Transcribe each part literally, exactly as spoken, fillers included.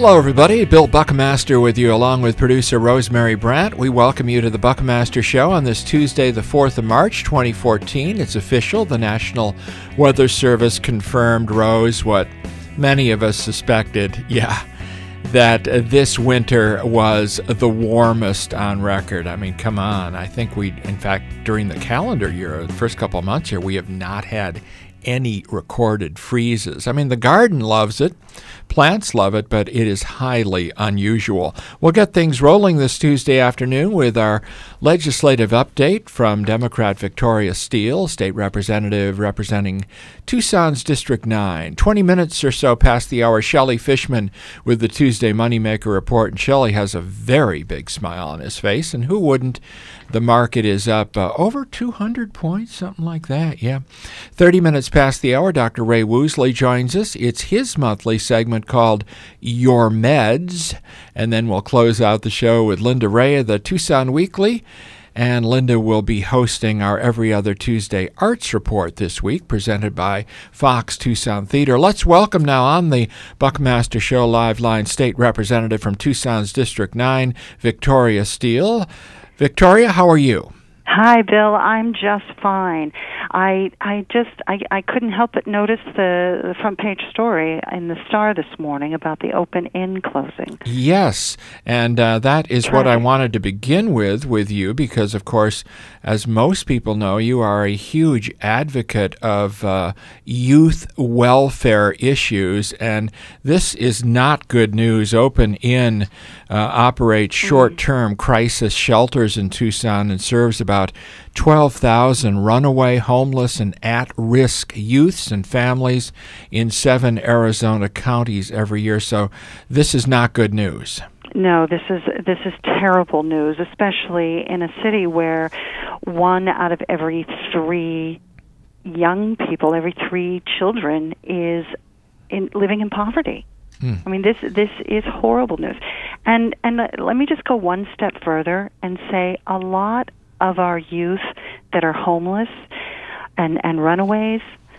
Hello, everybody. Bill Buckmaster with you, along with producer Rosemary Brandt. We welcome you to the Buckmaster Show on this Tuesday, the fourth of March, twenty fourteen. It's official. The National Weather Service confirmed, Rose, what many of us suspected. Yeah, that uh, this winter was the warmest on record. I mean, come on. I think we, in fact, during the calendar year, the first couple of months here, we have not had any recorded freezes. I mean, the garden loves it. Plants love it, but it is highly unusual. We'll get things rolling this Tuesday afternoon with our legislative update from Democrat Victoria Steele, state representative representing Tucson's District nine. twenty minutes or so past the hour, Shelley Fishman with the Tuesday Moneymaker Report. And Shelley has a very big smile on his face, and who wouldn't? The market is up uh, over two hundred points, something like that, yeah. thirty minutes past the hour, Doctor Ray Woosley joins us. It's his monthly segment called Your Meds. And then we'll close out the show with Linda Ray of the Tucson Weekly. And Linda will be hosting our Every Other Tuesday Arts Report this week, presented by Fox Tucson Theater. Let's welcome now on the Buckmaster Show live line State Representative from Tucson's District nine, Victoria Steele. Victoria, how are you? Hi, Bill. I'm just fine. I I just I, I couldn't help but notice the, the front page story in the Star this morning about the Open Inn closing. Yes, and uh, that is what I wanted to begin with with you because, of course, as most people know, you are a huge advocate of uh, youth welfare issues, and this is not good news. Open Inn uh, operates short-term mm-hmm. crisis shelters in Tucson and serves about twelve thousand runaway, homeless, and at-risk youths and families in seven Arizona counties every year. So this is not good news. No, this is this is terrible news, especially in a city where one out of every three young people, every three children, is in, living in poverty. Mm. I mean, this this is horrible news. And and let me just go one step further and say a lot of our youth that are homeless and, and runaways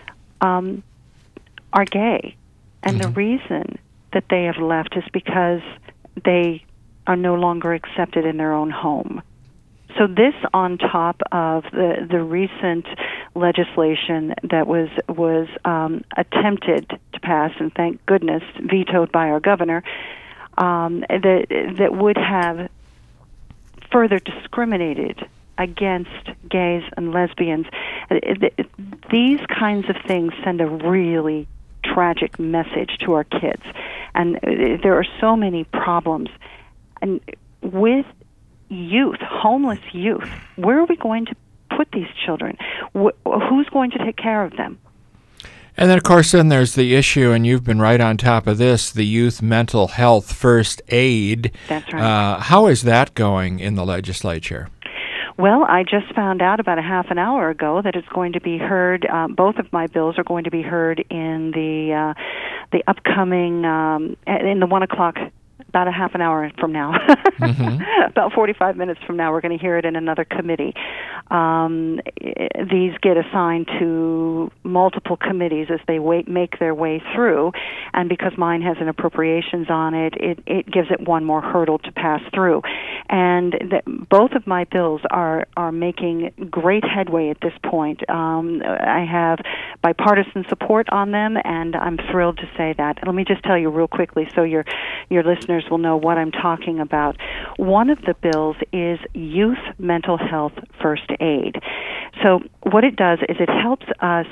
um, are gay. And mm-hmm. the reason that they have left is because they are no longer accepted in their own home. So this on top of the, the recent legislation that was was um, attempted to pass, and thank goodness vetoed by our governor, um, that that would have further discriminated against gays and lesbians. These kinds of things send a really tragic message to our kids. And there are so many problems. And with youth, homeless youth, where are we going to put these children? Who's going to take care of them? And then, of course, then there's the issue, and you've been right on top of this, the Youth Mental Health First Aid. That's right. Uh, how is that going in the legislature? Well, I just found out about a half an hour ago that it's going to be heard. Um, both of my bills are going to be heard in the uh, the upcoming um, in the one o'clock. About a half an hour from now, mm-hmm. about forty-five minutes from now, we're going to hear it in another committee. Um, these get assigned to multiple committees as they wait, make their way through, and because mine has an appropriations on it, it, it gives it one more hurdle to pass through. And the, both of my bills are, are making great headway at this point. Um, I have bipartisan support on them, and I'm thrilled to say that. Let me just tell you real quickly so your your listeners will know what I'm talking about. One of the bills is Youth Mental Health First Aid. So what it does is it helps us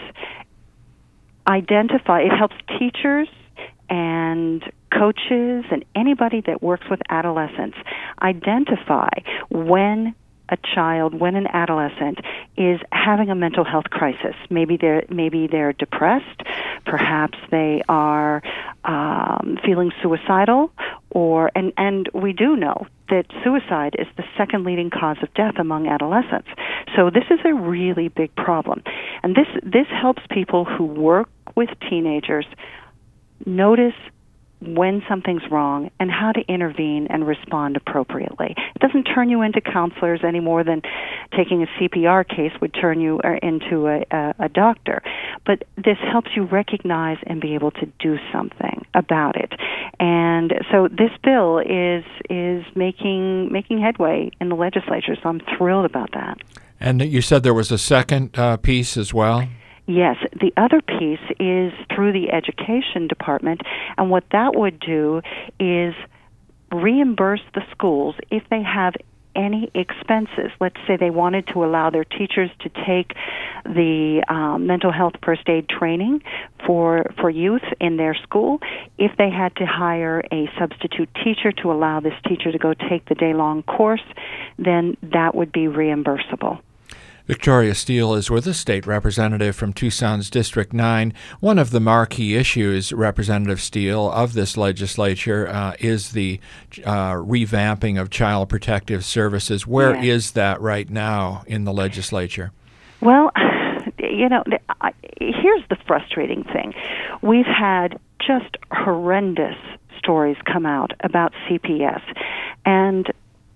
identify, it helps teachers and coaches and anybody that works with adolescents identify when a child, when an adolescent is having a mental health crisis. Maybe they're maybe they're depressed, perhaps they are um, feeling suicidal, or and and we do know that suicide is the second leading cause of death among adolescents. So this is a really big problem, and this this helps people who work with teenagers notice when something's wrong and how to intervene and respond appropriately. It doesn't turn you into counselors any more than taking a C P R case would turn you into a, a, a doctor. But this helps you recognize and be able to do something about it. And so this bill is is making making headway in the legislature, so I'm thrilled about that. And you said there was a second uh, piece as well? Yes, the other piece is through the Education Department, and what that would do is reimburse the schools if they have any expenses. Let's say they wanted to allow their teachers to take the um, mental health first aid training for for youth in their school. If they had to hire a substitute teacher to allow this teacher to go take the day-long course, then that would be reimbursable. Victoria Steele is with us, state representative from Tucson's District nine. One of the marquee issues, Representative Steele, of this legislature uh, is the uh, revamping of Child Protective Services. Where yes. is that right now in the legislature? Well, you know, here's the frustrating thing. We've had just horrendous stories come out about C P S, and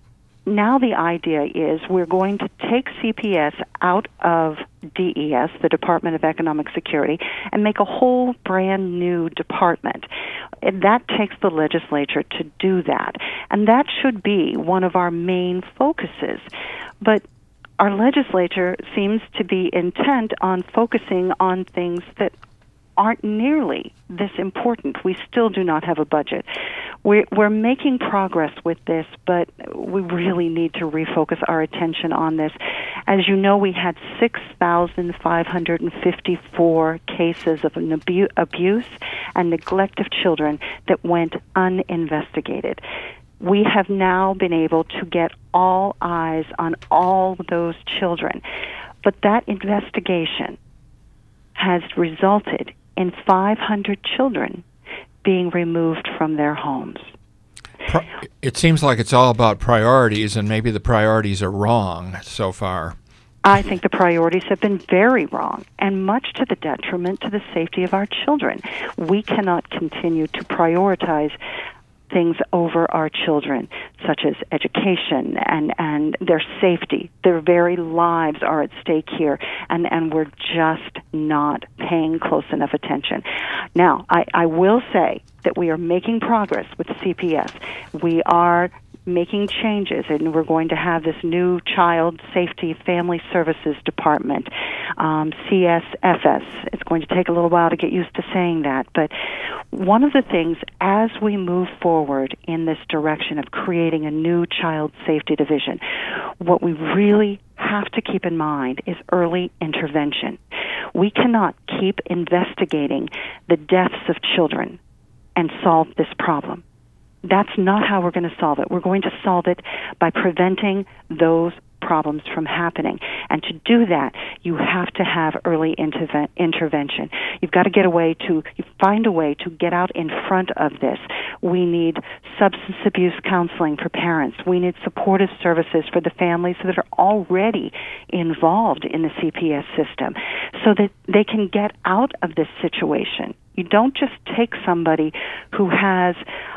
now the idea is we're going to take C P S out of D E S, the Department of Economic Security, and make a whole brand new department. And that takes the legislature to do that. And that should be one of our main focuses. But our legislature seems to be intent on focusing on things that aren't nearly this important. We still do not have a budget. We're, we're making progress with this, but we really need to refocus our attention on this. As you know, we had six thousand five hundred fifty-four cases of an abu- abuse and neglect of children that went uninvestigated. We have now been able to get all eyes on all those children, but that investigation has resulted in five hundred children being removed from their homes. It seems like it's all about priorities, and maybe the priorities are wrong so far. I think the priorities have been very wrong, and much to the detriment to the safety of our children. We cannot continue to prioritize things over our children, such as education and, and their safety. Their very lives are at stake here, and, and we're just not paying close enough attention. Now, I, I will say that we are making progress with C P S. We are making changes, and we're going to have this new Child Safety Family Services Department, um, C S F S. It's going to take a little while to get used to saying that, but one of the things as we move forward in this direction of creating a new Child Safety Division, what we really have to keep in mind is early intervention. We cannot keep investigating the deaths of children and solve this problem. That's not how we're going to solve it. We're going to solve it by preventing those problems from happening. And to do that, you have to have early interve- intervention. You've got to get a way to you find a way to get out in front of this. We need substance abuse counseling for parents. We need supportive services for the families that are already involved in the C P S system so that they can get out of this situation. You don't just take somebody who has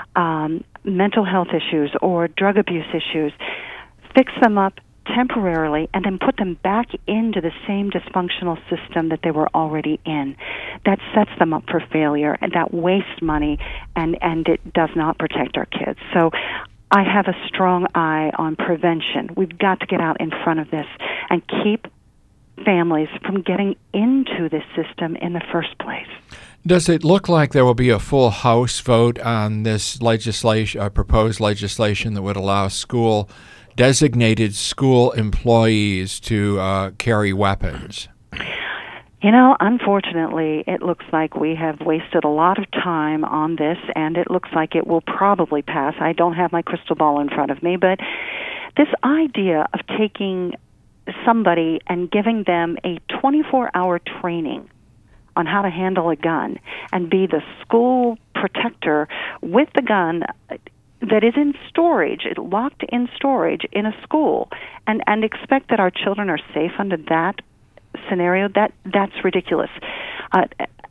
um, mental health issues or drug abuse issues, fix them up temporarily, and then put them back into the same dysfunctional system that they were already in. That sets them up for failure, and that wastes money, and, and it does not protect our kids. So I have a strong eye on prevention. We've got to get out in front of this and keep families from getting into this system in the first place. Does it look like there will be a full House vote on this legislation, uh, proposed legislation that would allow school designated school employees to uh, carry weapons? You know, unfortunately, it looks like we have wasted a lot of time on this, and it looks like it will probably pass. I don't have my crystal ball in front of me, but this idea of taking somebody and giving them a twenty-four hour training on how to handle a gun and be the school protector with the gun that is in storage, locked in storage in a school, and, and expect that our children are safe under that scenario, that that's ridiculous. Uh,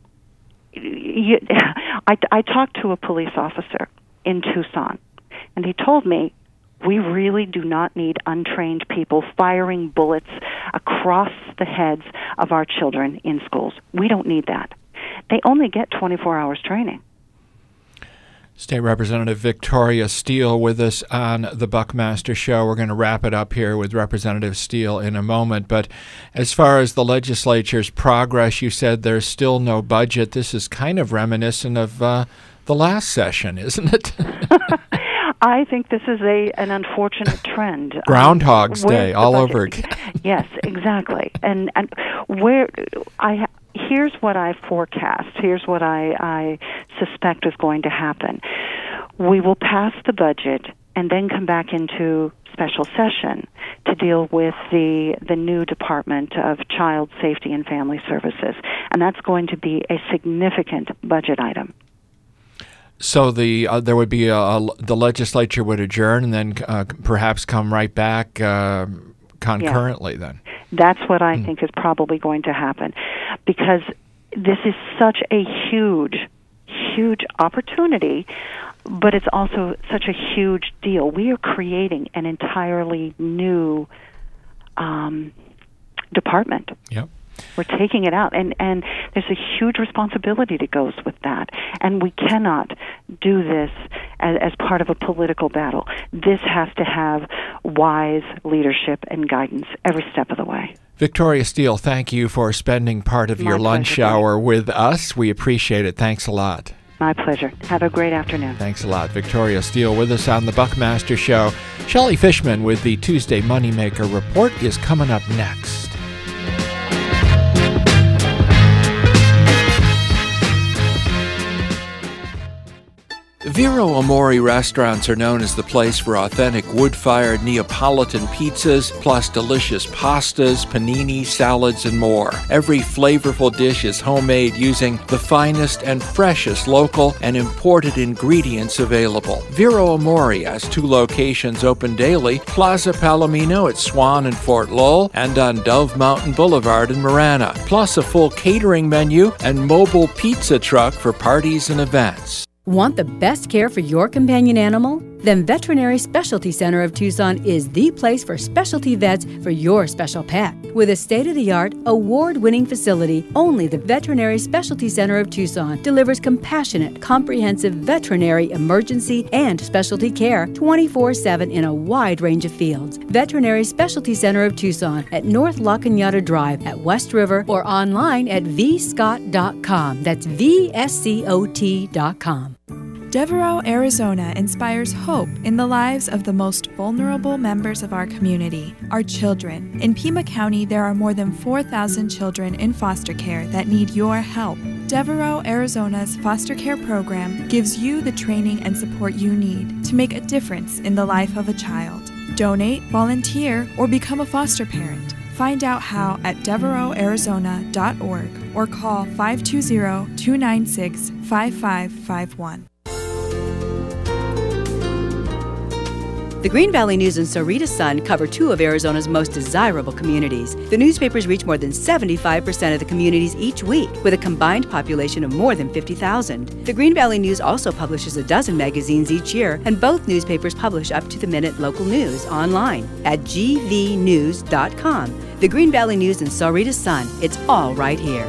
you, I, I talked to a police officer in Tucson, and he told me, we really do not need untrained people firing bullets across the heads of our children in schools. We don't need that. They only get twenty-four hours training. State Representative Victoria Steele with us on the Buckmaster Show. We're going to wrap it up here with Representative Steele in a moment. But as far as the legislature's progress, you said there's still no budget. This is kind of reminiscent of uh, the last session, isn't it? I think this is a an unfortunate trend. Groundhog's um, Day all over again. Yes, exactly. And and where I ha- here's what I forecast. Here's what I, I suspect is going to happen. We will pass the budget and then come back into special session to deal with the the new Department of Child Safety and Family Services, and that's going to be a significant budget item. So the uh, there would be a, a, the legislature would adjourn and then uh, perhaps come right back uh, concurrently. Yeah. Then that's what I mm. think is probably going to happen, because this is such a huge, huge opportunity, but it's also such a huge deal. We are creating an entirely new um, department. Yep. We're taking it out, and, and there's a huge responsibility that goes with that. And we cannot do this as, as part of a political battle. This has to have wise leadership and guidance every step of the way. Victoria Steele, thank you for spending part of My your lunch pleasure, hour with us. We appreciate it. Thanks a lot. My pleasure. Have a great afternoon. Thanks a lot. Victoria Steele with us on the Buckmaster Show. Shelley Fishman with the Tuesday Moneymaker Report is coming up next. Vero Amore restaurants are known as the place for authentic wood-fired Neapolitan pizzas, plus delicious pastas, panini, salads, and more. Every flavorful dish is homemade using the finest and freshest local and imported ingredients available. Vero Amore has two locations open daily, Plaza Palomino at Swan and Fort Lowell, and on Dove Mountain Boulevard in Marana, plus a full catering menu and mobile pizza truck for parties and events. Want the best care for your companion animal? Then Veterinary Specialty Center of Tucson is the place for specialty vets for your special pet. With a state-of-the-art, award-winning facility, only the Veterinary Specialty Center of Tucson delivers compassionate, comprehensive veterinary emergency and specialty care twenty-four seven in a wide range of fields. Veterinary Specialty Center of Tucson at North La Cañada Drive at West River, or online at v scott dot com. That's V S C O T dot com. Devereaux, Arizona inspires hope in the lives of the most vulnerable members of our community, our children. In Pima County, there are more than four thousand children in foster care that need your help. Devereaux, Arizona's foster care program gives you the training and support you need to make a difference in the life of a child. Donate, volunteer, or become a foster parent. Find out how at devereaux arizona dot org or call five two zero, two nine six, five five five one. The Green Valley News and Sahuarita Sun cover two of Arizona's most desirable communities. The newspapers reach more than seventy-five percent of the communities each week, with a combined population of more than fifty thousand. The Green Valley News also publishes a dozen magazines each year, and both newspapers publish up-to-the-minute local news online at g v news dot com. The Green Valley News and Sahuarita Sun, it's all right here.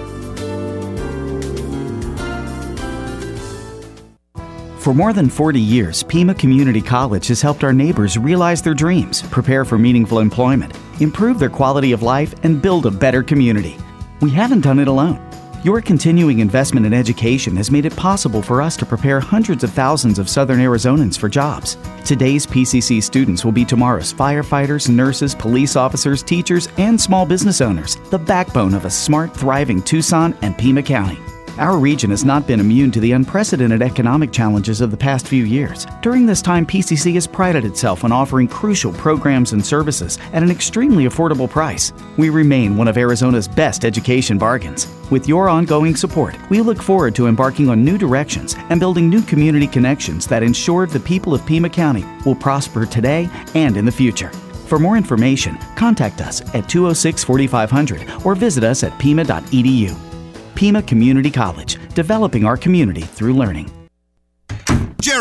For more than forty years, Pima Community College has helped our neighbors realize their dreams, prepare for meaningful employment, improve their quality of life, and build a better community. We haven't done it alone. Your continuing investment in education has made it possible for us to prepare hundreds of thousands of Southern Arizonans for jobs. Today's P C C students will be tomorrow's firefighters, nurses, police officers, teachers, and small business owners, the backbone of a smart, thriving Tucson and Pima County. Our region has not been immune to the unprecedented economic challenges of the past few years. During this time, P C C has prided itself on offering crucial programs and services at an extremely affordable price. We remain one of Arizona's best education bargains. With your ongoing support, we look forward to embarking on new directions and building new community connections that ensure the people of Pima County will prosper today and in the future. For more information, contact us at two oh six, forty-five hundred or visit us at pima dot e d u. Pima Community College, developing our community through learning. Jerry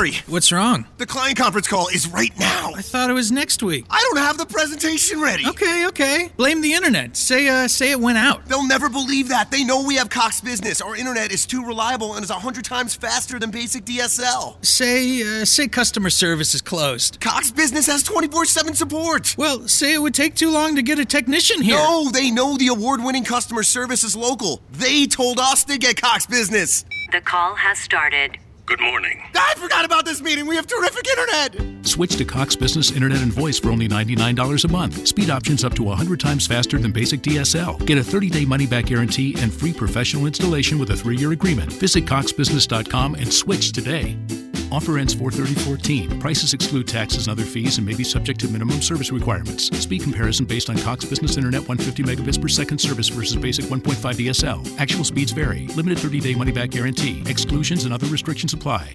Gary! What's wrong? The client conference call is right now. I thought it was next week. I don't have the presentation ready. Okay, okay. Blame the internet. Say, uh, say it went out. They'll never believe that. They know we have Cox Business. Our internet is too reliable and is a hundred times faster than basic D S L. Say, uh, say customer service is closed. Cox Business has twenty-four seven support. Well, say it would take too long to get a technician here. No, they know the award-winning customer service is local. They told us to get Cox Business. The call has started. Good morning. I forgot about this meeting. We have terrific internet. Switch to Cox Business Internet and Voice for only ninety-nine dollars a month. Speed options up to one hundred times faster than basic D S L. Get a thirty-day money-back guarantee and free professional installation with a three-year agreement. Visit cox business dot com and switch today. Offer ends four thirty fourteen. Prices exclude taxes and other fees and may be subject to minimum service requirements. Speed comparison based on Cox Business Internet one hundred fifty megabits per second service versus basic one point five D S L. Actual speeds vary. Limited thirty-day money-back guarantee. Exclusions and other restrictions apply.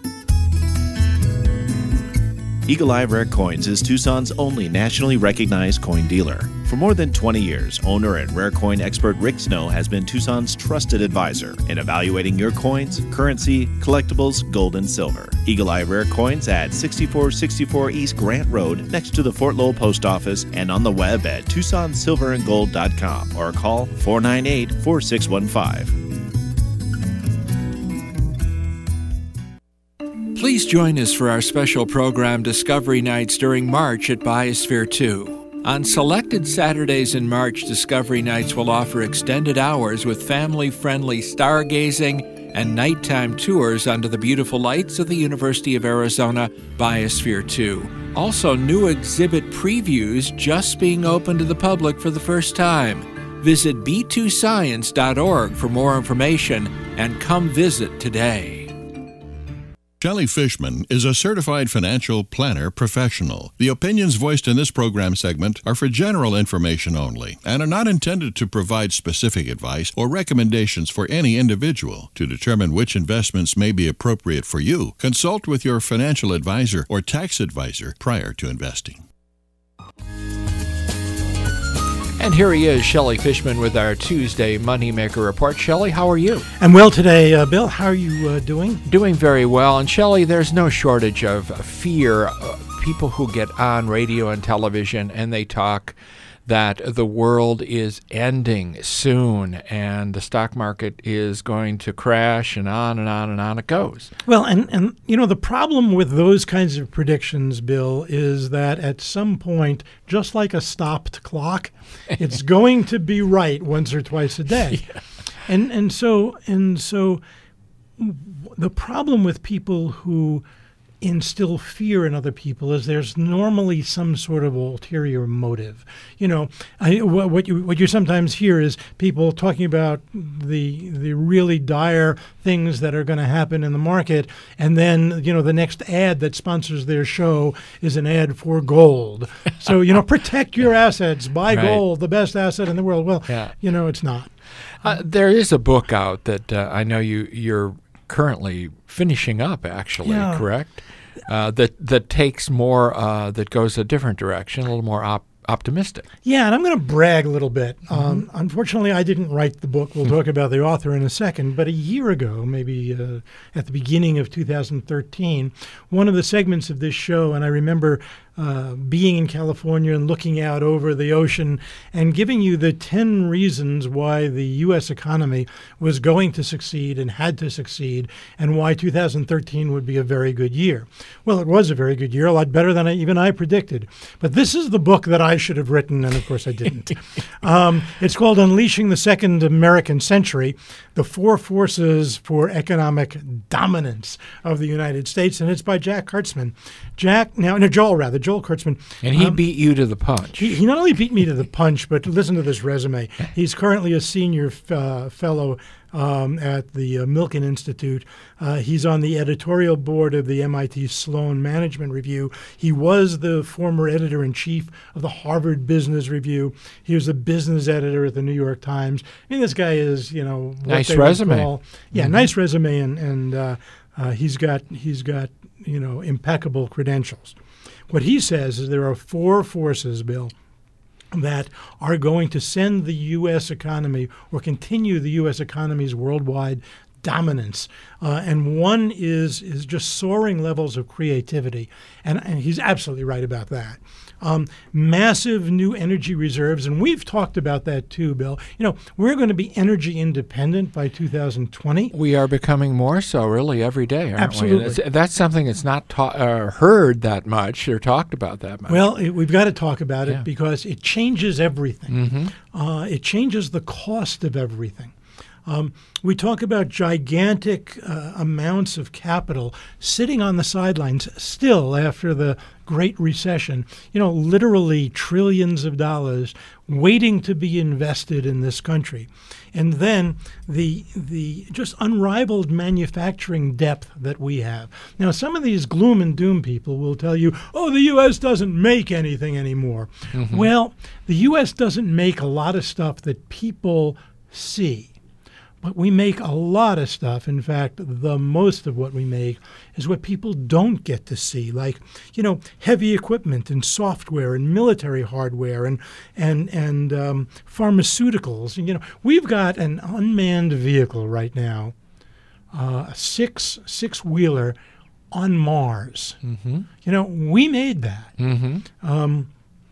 Eagle Eye Rare Coins is Tucson's only nationally recognized coin dealer. For more than twenty years, owner and rare coin expert Rick Snow has been Tucson's trusted advisor in evaluating your coins, currency, collectibles, gold, and silver. Eagle Eye Rare Coins at sixty-four sixty-four East Grant Road next to the Fort Lowell Post Office and on the web at tucson silver and gold dot com or call four nine eight, four six one five. Please join us for our special program Discovery Nights during March at Biosphere two. On selected Saturdays in March, Discovery Nights will offer extended hours with family-friendly stargazing and nighttime tours under the beautiful lights of the University of Arizona Biosphere two. Also, new exhibit previews just being open to the public for the first time. Visit b two science dot org for more information and come visit today. Shelley Fishman is a certified financial planner professional. The opinions voiced in this program segment are for general information only and are not intended to provide specific advice or recommendations for any individual. To determine which investments may be appropriate for you, consult with your financial advisor or tax advisor prior to investing. And here he is, Shelley Fishman, with our Tuesday Moneymaker Report. Shelley, how are you? I'm well today, uh, Bill. How are you uh, doing? Doing very well. And Shelley, there's no shortage of fear. Uh, people who get on radio and television and they talk that the world is ending soon and the stock market is going to crash, and on and on and on it goes. Well, and, and you know, the problem with those kinds of predictions, Bill, is that at some point, just like a stopped clock, it's going to be right once or twice a day. Yeah. And and so and so the problem with people who instill fear in other people is there's normally some sort of ulterior motive. You know, I, what you what you sometimes hear is people talking about the the really dire things that are going to happen in the market, and then you know the next ad that sponsors their show is an ad for gold. So you know, protect your assets, buy right. gold, the best asset in the world. Well, yeah. you know, it's not. Uh, there is a book out that uh, I know you you're currently finishing up, actually, yeah. correct? Uh, that that takes more, uh, that goes a different direction, a little more op- optimistic. Yeah, and I'm going to brag a little bit. Mm-hmm. Um, unfortunately, I didn't write the book. We'll talk about the author in a second. But a year ago, maybe uh, at the beginning of two thousand thirteen, one of the segments of this show, and I remember uh, being in California and looking out over the ocean and giving you the ten reasons why the U S economy was going to succeed and had to succeed, and why two thousand thirteen would be a very good year. Well, it was a very good year, a lot better than I, even I predicted. But this is the book that I should have written, and of course I didn't. um, it's called Unleashing the Second American Century, The Four Forces for Economic Dominance of the United States, and it's by Jack Kurtzman. Jack, now, no, Joel rather, Joel Kurtzman. And he um, beat you to the punch. He, he not only beat me to the punch, but listen to this resume. He's currently a senior uh, fellow um, at the uh, Milken Institute. Uh, he's on the editorial board of the M I T Sloan Management Review. He was the former editor-in-chief of the Harvard Business Review. He was the business editor at the New York Times. I mean, this guy is, you know, what nice they resume. Would call, yeah, mm-hmm. nice resume, and and uh, uh, he's got he's got you know impeccable credentials. What he says is there are four forces, Bill, that are going to send the U S economy or continue the U S economy's worldwide dominance, uh, and one is is just soaring levels of creativity, and, and he's absolutely right about that. Um, massive new energy reserves, and we've talked about that too, Bill. You know, we're going to be energy independent by two thousand twenty. We are becoming more so, really, every day, aren't Absolutely. we? Absolutely. That's something that's not ta- uh, heard that much or talked about that much. Well, it, we've got to talk about it Yeah. because it changes everything. Mm-hmm. Uh, it changes the cost of everything. Um, we talk about gigantic uh, amounts of capital sitting on the sidelines still after the Great Recession, you know, literally trillions of dollars waiting to be invested in this country. And then the the just unrivaled manufacturing depth that we have. Now, some of these gloom and doom people will tell you, oh, the U S doesn't make anything anymore. Mm-hmm. Well, the U S doesn't make a lot of stuff that people see. But we make a lot of stuff. In fact, the most of what we make is what people don't get to see, like, you know, heavy equipment and software and military hardware and and and um, pharmaceuticals. And, you know, we've got an unmanned vehicle right now, uh, a six six wheeler on Mars. Mm-hmm. You know, we made that. Mm-hmm. Um,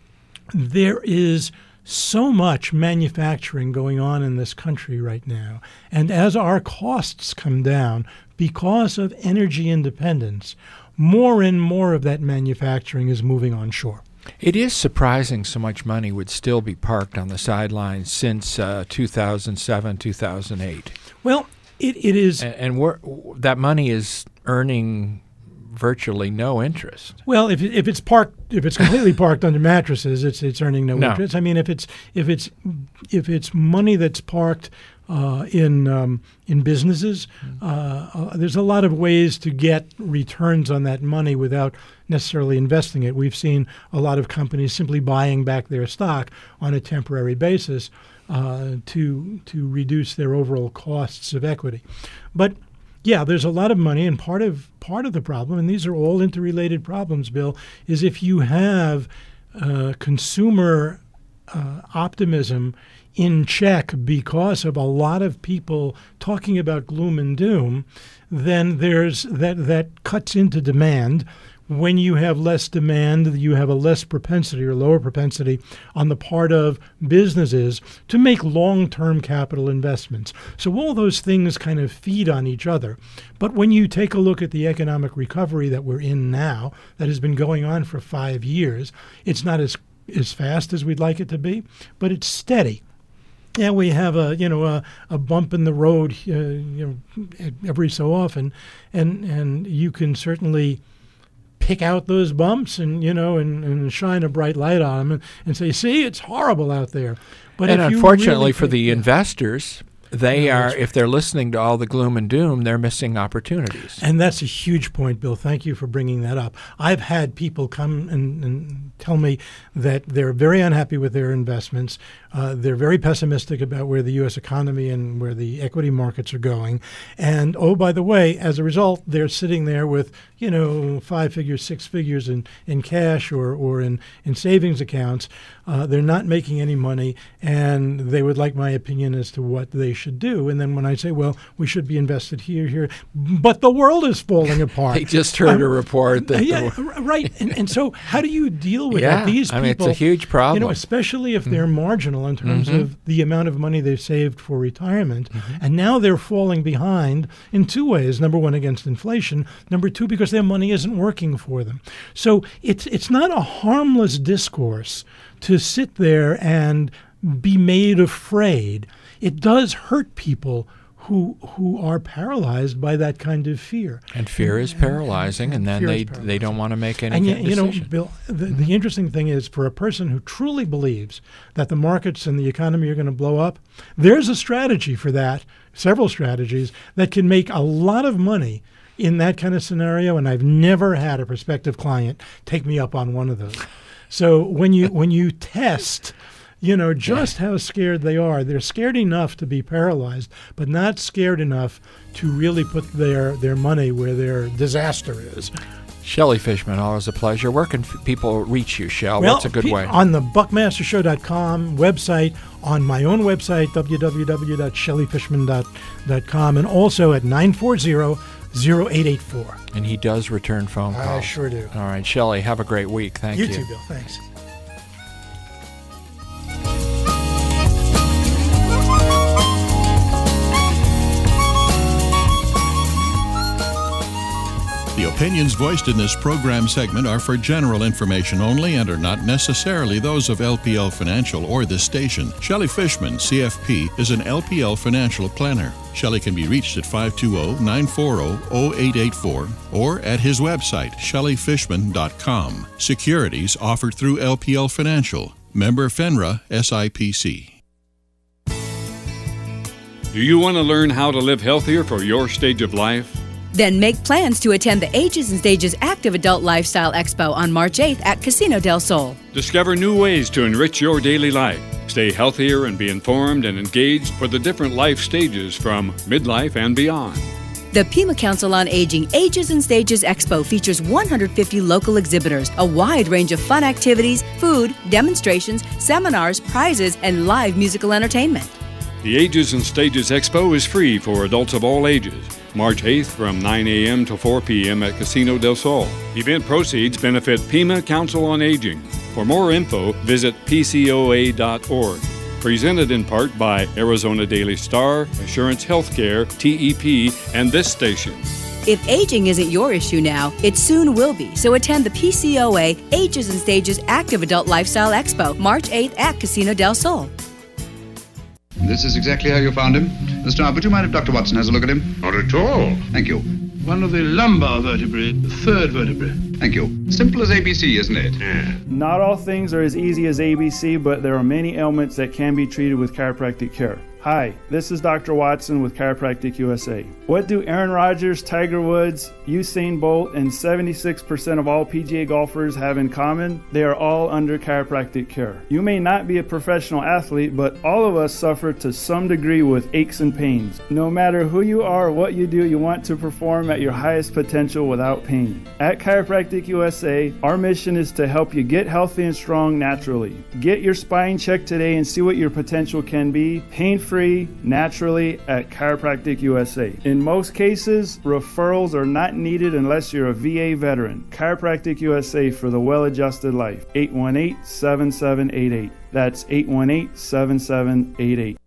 there is so much manufacturing going on in this country right now. And as our costs come down because of energy independence, more and more of that manufacturing is moving onshore. It is surprising so much money would still be parked on the sidelines since uh, two thousand seven, two thousand eight. Well, it, it is. And, and we're, that money is earning virtually no interest. Well, if if it's parked, if it's completely parked under mattresses, it's it's earning no, No. interest. I mean, if it's if it's if it's money that's parked uh, in um, in businesses, uh, uh, there's a lot of ways to get returns on that money without necessarily investing it. We've seen a lot of companies simply buying back their stock on a temporary basis uh, to to reduce their overall costs of equity, but. Yeah, there's a lot of money, and part of part of the problem, and these are all interrelated problems, Bill, is if you have uh, consumer uh, optimism in check because of a lot of people talking about gloom and doom, then there's that that cuts into demand. When you have less demand, you have a less propensity or lower propensity on the part of businesses to make long-term capital investments. So all those things kind of feed on each other. But when you take a look at the economic recovery that we're in now, that has been going on for five years, it's not as as fast as we'd like it to be, but it's steady. Yeah, we have a you know a, a bump in the road uh, you know every so often, and and you can certainly pick out those bumps and, you know, and, and shine a bright light on them and, and say, see, it's horrible out there. But and if unfortunately you really for the yeah. investors, they Yeah, are, that's if they're listening to all the gloom and doom, they're missing opportunities. And that's a huge point, Bill. Thank you for bringing that up. I've had people come and, and tell me that they're very unhappy with their investments. Uh, they're very pessimistic about where the U S economy and where the equity markets are going. And, oh, by the way, as a result, they're sitting there with, you know, five figures, six figures in, in cash or, or in, in savings accounts. Uh, they're not making any money, and they would like my opinion as to what they should do. And then when I say, well, we should be invested here, here, but the world is falling apart. They just heard I'm, a report that... Yeah, the, right. And, and so how do you deal with yeah, that? These I mean, people, it's a huge problem. You know, especially if they're mm-hmm. marginal in terms mm-hmm. of the amount of money they've saved for retirement. Mm-hmm. And now they're falling behind in two ways. Number one, against inflation. Number two, because their money isn't working for them. So it's it's not a harmless discourse to sit there and be made afraid. It does hurt people who who are paralyzed by that kind of fear. And fear is paralyzing, and, and, and, and then they they don't want to make any and kind you, of you decision. know, Bill, the, mm-hmm. the interesting thing is, for a person who truly believes that the markets and the economy are going to blow up, there's a strategy for that, several strategies, that can make a lot of money in that kind of scenario, and I've never had a prospective client take me up on one of those. So when you when you test, you know, just how scared they are, they're scared enough to be paralyzed, but not scared enough to really put their, their money where their disaster is. Shelley Fishman, always a pleasure. Where can f- people reach you, Shell? Well, What's a good pe- way? On the buckmaster show dot com website, on my own website, w w w dot shelley fishman dot com, and also at nine four zero, zero eight eight four. And he does return phone calls. I sure do. All right, Shelley, have a great week. Thank you. You too, Bill. Thanks. The opinions voiced in this program segment are for general information only and are not necessarily those of L P L Financial or this station. Shelley Fishman, C F P, is an L P L financial planner. Shelley can be reached at five two zero, nine four zero, zero eight eight four or at his website, shelley fishman dot com. Securities offered through L P L Financial. Member FINRA S I P C. Do you want to learn how to live healthier for your stage of life? Then make plans to attend the Ages and Stages Active Adult Lifestyle Expo on March eighth at Casino del Sol. Discover new ways to enrich your daily life. Stay healthier and be informed and engaged for the different life stages from midlife and beyond. The Pima Council on Aging Ages and Stages Expo features one hundred fifty local exhibitors, a wide range of fun activities, food, demonstrations, seminars, prizes, and live musical entertainment. The Ages and Stages Expo is free for adults of all ages. March eighth from nine a.m. to four p.m. at Casino del Sol. Event proceeds benefit Pima Council on Aging. For more info, visit p c o a dot org. Presented in part by Arizona Daily Star, Assurance Healthcare, T E P, and this station. If aging isn't your issue now, it soon will be. So attend the P C O A Ages and Stages Active Adult Lifestyle Expo, March eighth at Casino del Sol. This is exactly how you found him. Mister Starr, would you mind if Doctor Watson has a look at him? Not at all. Thank you. One of the lumbar vertebrae, the third vertebrae. Thank you. Simple as A B C, isn't it? Yeah. Not all things are as easy as A B C, but there are many ailments that can be treated with chiropractic care. Hi, this is Doctor Watson with Chiropractic U S A. What do Aaron Rodgers, Tiger Woods, Usain Bolt, and seventy-six percent of all P G A golfers have in common? They are all under chiropractic care. You may not be a professional athlete, but all of us suffer to some degree with aches and pains. No matter who you are or what you do, you want to perform at your highest potential without pain. At Chiropractic U S A, our mission is to help you get healthy and strong naturally. Get your spine checked today and see what your potential can be. Pain-free free naturally at Chiropractic U S A. In most cases, referrals are not needed unless you're a V A veteran. Chiropractic U S A for the well-adjusted life. eight one eight, seven seven eight eight. That's eight one eight, seven seven eight eight.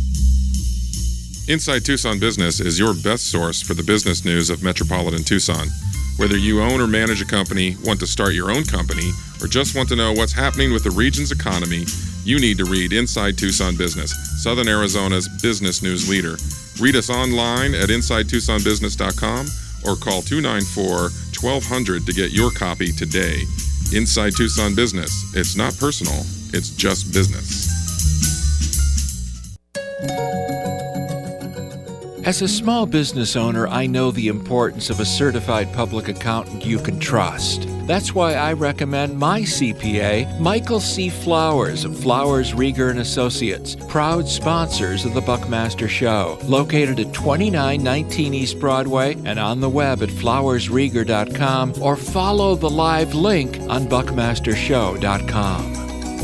Inside Tucson Business is your best source for the business news of metropolitan Tucson. Whether you own or manage a company, want to start your own company, or just want to know what's happening with the region's economy, you need to read Inside Tucson Business, Southern Arizona's business news leader. Read us online at inside tucson business dot com or call two nine four, twelve hundred to get your copy today. Inside Tucson Business. It's not personal, it's just business. As a small business owner, I know the importance of a certified public accountant you can trust. That's why I recommend my C P A, Michael C. Flowers of Flowers, Rieger and Associates, proud sponsors of the Buckmaster Show, located at twenty-nine nineteen East Broadway and on the web at flowers rieger dot com or follow the live link on buckmaster show dot com.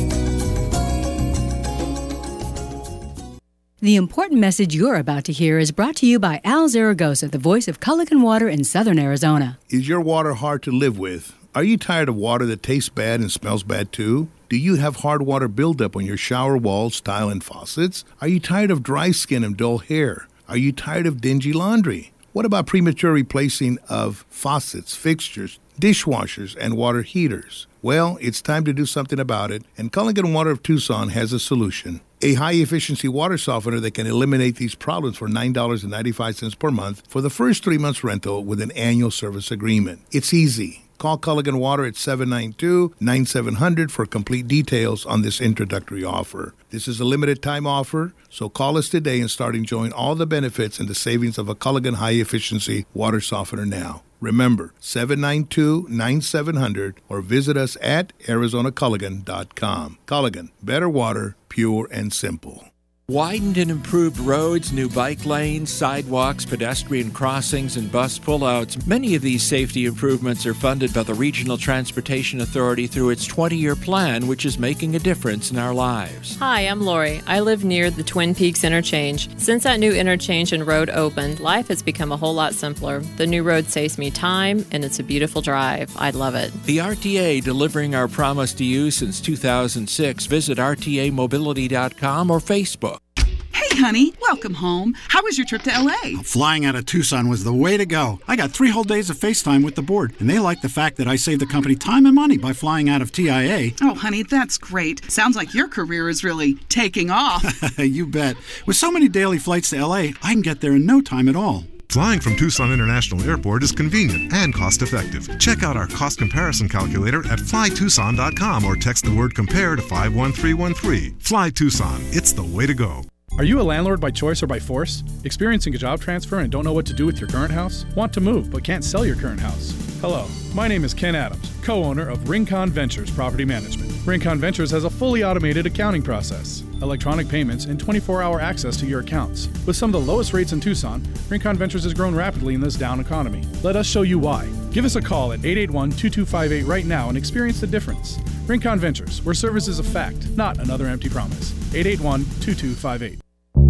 The important message you're about to hear is brought to you by Al Zaragoza, the voice of Culligan Water in Southern Arizona. Is your water hard to live with? Are you tired of water that tastes bad and smells bad too? Do you have hard water buildup on your shower walls, tile, and faucets? Are you tired of dry skin and dull hair? Are you tired of dingy laundry? What about premature replacing of faucets, fixtures, dishwashers, and water heaters? Well, it's time to do something about it, and Culligan Water of Tucson has a solution. A high-efficiency water softener that can eliminate these problems for nine dollars and ninety-five cents per month for the first three months rental with an annual service agreement. It's easy. Call Culligan Water at seven nine two, nine seven zero zero for complete details on this introductory offer. This is a limited-time offer, so call us today and start enjoying all the benefits and the savings of a Culligan high-efficiency water softener now. Remember, seven nine two, nine seven zero zero or visit us at arizona culligan dot com. Culligan, better water, pure and simple. Widened and improved roads, new bike lanes, sidewalks, pedestrian crossings, and bus pullouts. Many of these safety improvements are funded by the Regional Transportation Authority through its twenty-year plan, which is making a difference in our lives. Hi, I'm Lori. I live near the Twin Peaks interchange. Since that new interchange and road opened, life has become a whole lot simpler. The new road saves me time, and it's a beautiful drive. I love it. The R T A, delivering our promise to you since two thousand six. Visit R T A mobility dot com or Facebook. Hey, honey, welcome home. How was your trip to L A? Flying out of Tucson was the way to go. I got three whole days of FaceTime with the board, and they like the fact that I saved the company time and money by flying out of T I A. Oh, honey, that's great. Sounds like your career is really taking off. You bet. With so many daily flights to L A, I can get there in no time at all. Flying from Tucson International Airport is convenient and cost-effective. Check out our cost comparison calculator at fly tucson dot com or text the word compare to five one three one three. Fly Tucson. It's the way to go. Are you a landlord by choice or by force? Experiencing a job transfer and don't know what to do with your current house? Want to move but can't sell your current house? Hello, my name is Ken Adams, co-owner of Rincon Ventures Property Management. Rincon Ventures has a fully automated accounting process, electronic payments, and twenty-four hour access to your accounts. With some of the lowest rates in Tucson, Rincon Ventures has grown rapidly in this down economy. Let us show you why. Give us a call at eight eight one, two two five eight right now and experience the difference. Rincon Ventures, where service is a fact, not another empty promise. eight eight one, two two five eight.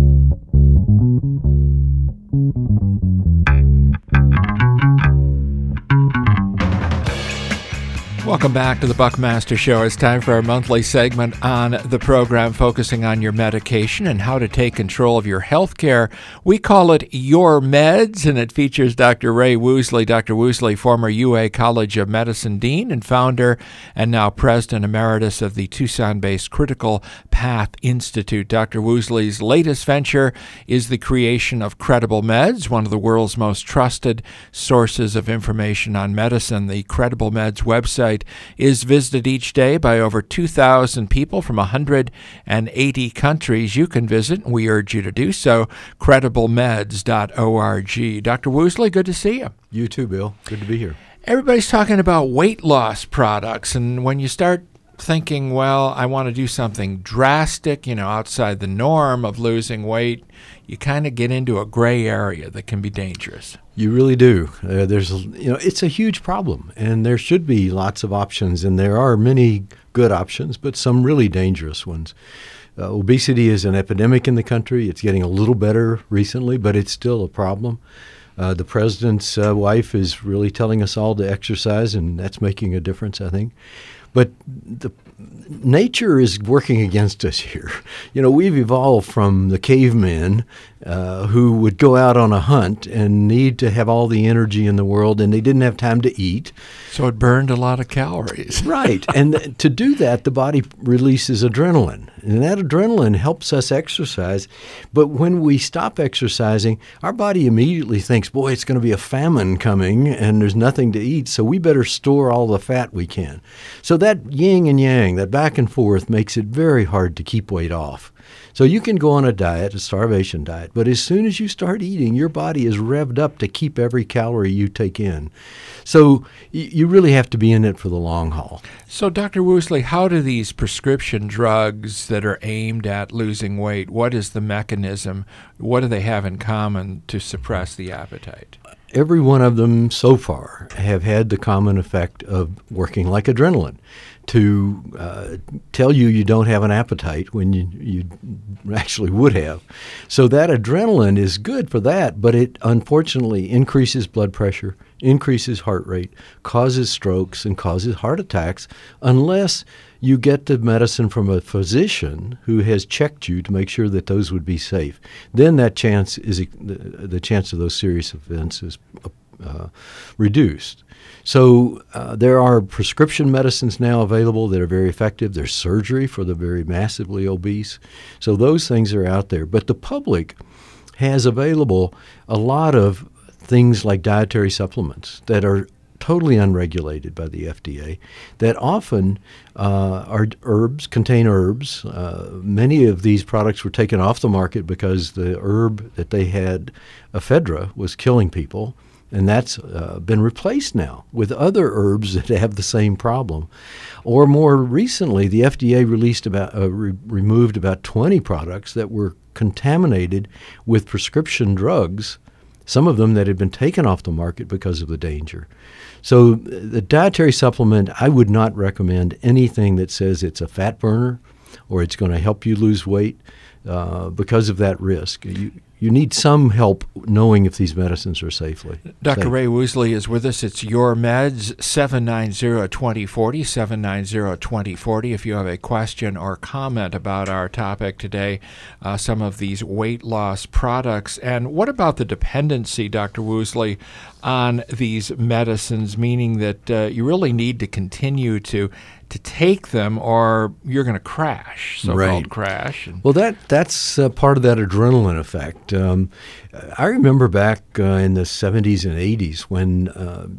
Welcome back to the Buckmaster Show. It's time for our monthly segment on the program focusing on your medication and how to take control of your health care. We call it Your Meds, and it features Doctor Ray Woosley. Doctor Woosley, former U A College of Medicine Dean and founder and now President Emeritus of the Tucson-based Critical Path Institute. Doctor Woosley's latest venture is the creation of Credible Meds, one of the world's most trusted sources of information on medicine. The Credible Meds website is visited each day by over two thousand people from one hundred eighty countries. You can visit, and we urge you to do so, credible meds dot org. Doctor Woosley, good to see you. You too, Bill. Good to be here. Everybody's talking about weight loss products, and when you start thinking, well, I want to do something drastic, you know, outside the norm of losing weight, you kind of get into a gray area that can be dangerous. You really do. Uh, there's, you know, it's a huge problem, and there should be lots of options, and there are many good options, but some really dangerous ones. Uh, obesity is an epidemic in the country. It's getting a little better recently, but it's still a problem. Uh, the president's uh, wife is really telling us all to exercise, and that's making a difference, I think. But the nature is working against us here. You know, we've evolved from the cavemen uh, who would go out on a hunt and need to have all the energy in the world, and they didn't have time to eat. So it burned a lot of calories. Right. And th- to do that, the body releases adrenaline. And that adrenaline helps us exercise. But when we stop exercising, our body immediately thinks, boy, it's going to be a famine coming and there's nothing to eat, so we better store all the fat we can. So that yin and yang, that back and forth, makes it very hard to keep weight off. So you can go on a diet, a starvation diet, but as soon as you start eating, your body is revved up to keep every calorie you take in. So y- you really have to be in it for the long haul. So, Doctor Woosley, how do these prescription drugs that are aimed at losing weight, what is the mechanism? What do they have in common to suppress the appetite? Every one of them so far have had the common effect of working like adrenaline, to uh, tell you you don't have an appetite when you, you actually would have. So that adrenaline is good for that, but it unfortunately increases blood pressure, increases heart rate, causes strokes, and causes heart attacks unless you get the medicine from a physician who has checked you to make sure that those would be safe. Then that chance is the, the chance of those serious events is uh, reduced. So uh, there are prescription medicines now available that are very effective. There's surgery for the very massively obese. So those things are out there. But the public has available a lot of things like dietary supplements that are totally unregulated by the F D A, that often uh, are herbs, contain herbs. Uh, many of these products were taken off the market because the herb that they had, ephedra, was killing people. And that's uh, been replaced now with other herbs that have the same problem. Or more recently, the F D A released about uh, re- removed about twenty products that were contaminated with prescription drugs, some of them that had been taken off the market because of the danger. So the dietary supplement, I would not recommend anything that says it's a fat burner or it's going to help you lose weight uh, because of that risk. You, you need some help knowing if these medicines are safely. Doctor safe. Ray Woosley is with us. It's Your Meds, seven nine zero, two zero four zero, seven nine zero, two zero four zero. If you have a question or comment about our topic today, uh, some of these weight loss products. And what about the dependency, Doctor Woosley, on these medicines, meaning that uh, you really need to continue to to take them or you're going to crash, so-called right. crash. Well, that that's uh, part of that adrenaline effect. Um, I remember back uh, in the seventies and eighties when uh,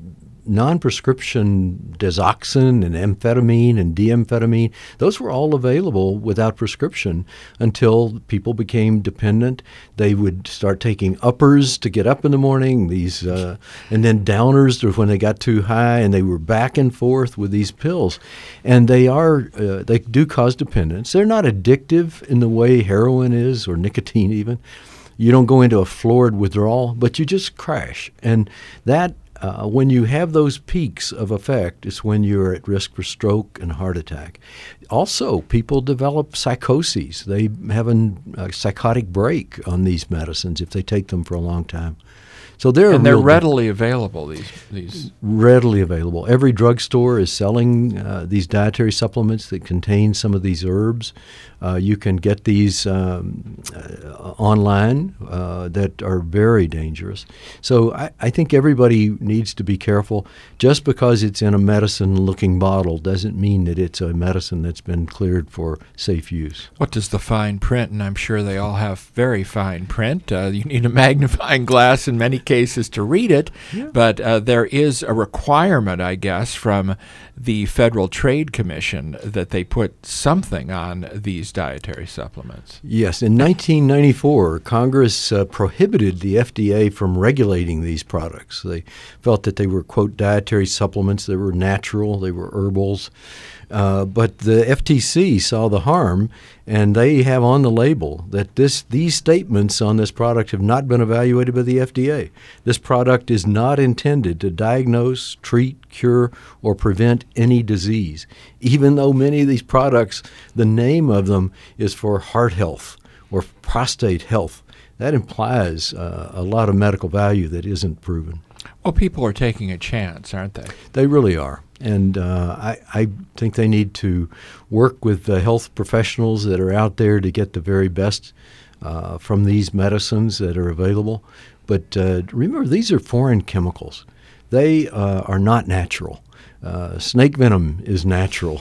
non-prescription Desoxyn and amphetamine and D-amphetamine, those were all available without prescription until people became dependent. They would start taking uppers to get up in the morning, these, uh, and then downers when they got too high, and they were back and forth with these pills. And they are, uh, they do cause dependence. They're not addictive in the way heroin is or nicotine even. You don't go into a floored withdrawal, but you just crash. And that Uh, when you have those peaks of effect, it's when you're at risk for stroke and heart attack. Also, people develop psychoses. They have a, a psychotic break on these medicines if they take them for a long time. So they're and they're real readily available. These these readily available. Every drugstore is selling uh, these dietary supplements that contain some of these herbs. Uh, you can get these um, uh, online uh, that are very dangerous. So I, I think everybody needs to be careful. Just because it's in a medicine-looking bottle doesn't mean that it's a medicine that's been cleared for safe use. What does the fine print? And I'm sure they all have very fine print. Uh, you need a magnifying glass in many cases to read it, yeah. but uh, there is a requirement, I guess, from the Federal Trade Commission that they put something on these dietary supplements. Yes. In nineteen ninety-four, Congress uh, prohibited the F D A from regulating these products. They felt that they were, quote, dietary supplements. They were natural. They were herbals. Uh, but the F T C saw the harm, and they have on the label that this these statements on this product have not been evaluated by the F D A. This product is not intended to diagnose, treat, cure, or prevent any disease, even though many of these products, the name of them is for heart health or prostate health. That implies uh, a lot of medical value that isn't proven. Well, people are taking a chance, aren't they? They really are. And uh, I, I think they need to work with the health professionals that are out there to get the very best uh, from these medicines that are available. But uh, remember, these are foreign chemicals. They uh, are not natural. Uh, snake venom is natural.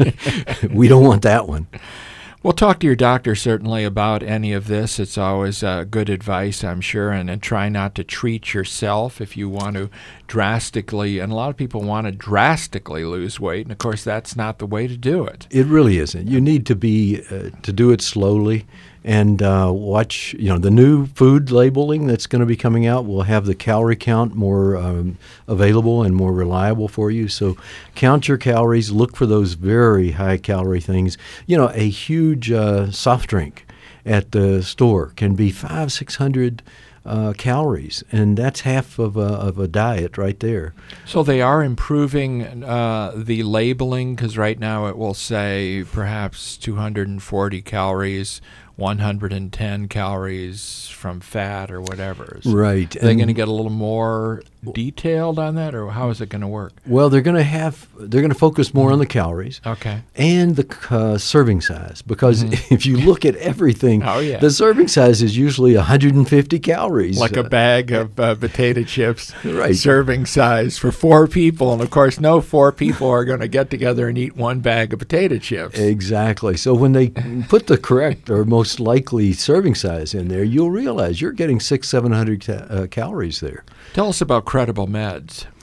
We don't want that one. Well, talk to your doctor certainly about any of this. It's always uh, good advice, I'm sure, and, and try not to treat yourself if you want to drastically, and a lot of people want to drastically lose weight, and of course that's not the way to do it. It really isn't. You need to be uh, to do it slowly and uh, watch, you know, the new food labeling that's going to be coming out will have the calorie count more um, available and more reliable for you. So count your calories, look for those very high calorie things. You know, a huge uh, soft drink at the store can be five, six hundred uh, calories, and that's half of a, of a diet right there. So they are improving uh, the labeling, because right now it will say perhaps two hundred forty calories, one hundred ten calories from fat or whatever. So right. Are they going to get a little more detailed on that, or how is it going to work? Well, they're going to have they're going to focus more mm-hmm. on the calories, okay, and the uh, serving size, because mm-hmm. if you look at everything, oh, yeah. the serving size is usually one hundred fifty calories, like a bag of uh, potato chips. Right, serving size for four people, and of course, no four people are going to get together and eat one bag of potato chips. Exactly. So when they put the correct or most likely serving size in there, you'll realize you're getting six, seven hundred ca- uh, calories there. Tell us about Credible Meds.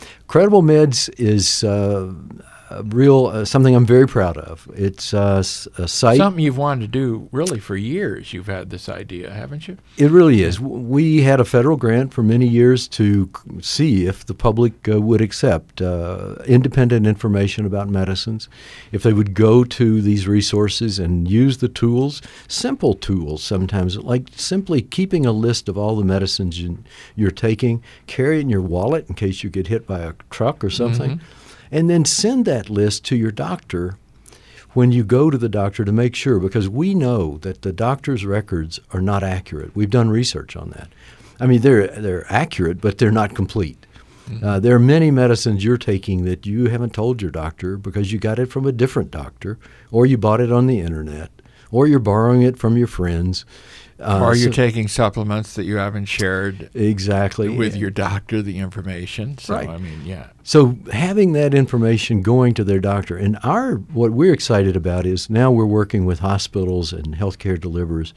Credible Meds is uh, a real uh, something I'm very proud of. It's uh, a site. Something you've wanted to do really for years. You've had this idea, haven't you? It really is. We had a federal grant for many years to see if the public uh, would accept uh, independent information about medicines, if they would go to these resources and use the tools, simple tools sometimes, like simply keeping a list of all the medicines you, you're taking, carry it in your wallet in case you get hit by a truck or something. Mm-hmm. And then send that list to your doctor when you go to the doctor to make sure, because we know that the doctor's records are not accurate. We've done research on that. I mean, they're they're accurate, but they're not complete. Mm-hmm. Uh, there are many medicines you're taking that you haven't told your doctor because you got it from a different doctor, or you bought it on the internet, or you're borrowing it from your friends. Uh, or you're so, taking supplements that you haven't shared exactly with your doctor, the information. So, right. I mean, yeah. So having that information going to their doctor, and our what we're excited about is now we're working with hospitals and healthcare deliverers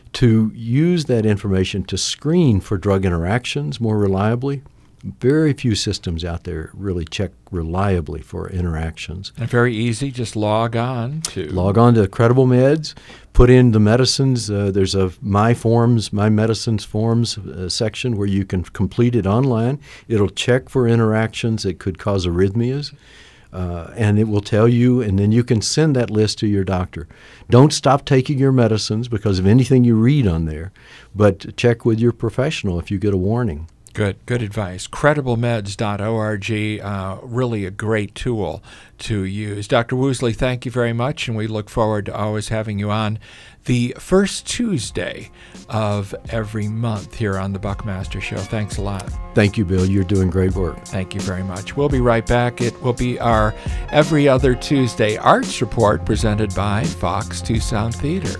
to use that information to screen for drug interactions more reliably. Very few systems out there really check reliably for interactions. And very easy, just log on to... Log on to Credible Meds, put in the medicines. Uh, there's a My Forms, My Medicines Forms uh, section where you can complete it online. It'll check for interactions that could cause arrhythmias, uh, and it will tell you, and then you can send that list to your doctor. Don't stop taking your medicines because of anything you read on there, but check with your professional if you get a warning. Good, good advice. credible meds dot org, uh, really a great tool to use. Doctor Woosley, thank you very much, and we look forward to always having you on the first Tuesday of every month here on the Buckmaster Show. Thanks a lot. Thank you, Bill. You're doing great work. Thank you very much. We'll be right back. It will be our every other Tuesday Arts Report presented by Fox Tucson Theater.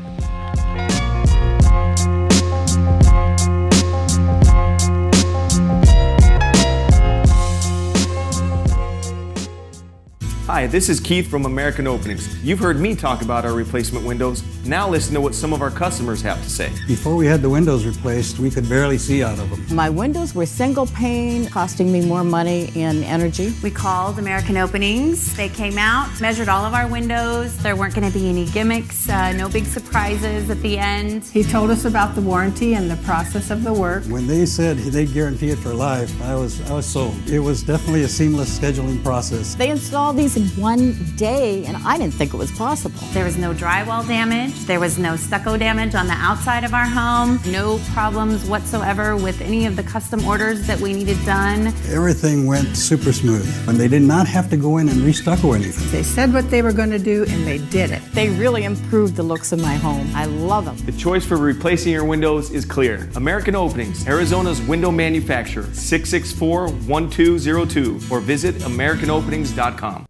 Hi, this is Keith from American Openings. You've heard me talk about our replacement windows. Now listen to what some of our customers have to say. Before we had the windows replaced, we could barely see out of them. My windows were single pane, costing me more money and energy. We called American Openings. They came out, measured all of our windows. There weren't going to be any gimmicks, uh, no big surprises at the end. He told us about the warranty and the process of the work. When they said they'd guarantee it for life, I was, I was sold. It was definitely a seamless scheduling process. They installed these in one day, and I didn't think it was possible. There was no drywall damage. There was no stucco damage on the outside of our home. No problems whatsoever with any of the custom orders that we needed done. Everything went super smooth, and they did not have to go in and re-stucco anything. They said what they were going to do, and they did it. They really improved the looks of my home. I love them. The choice for replacing your windows is clear. American Openings, Arizona's window manufacturer, six six four, one two zero two, or visit american openings dot com.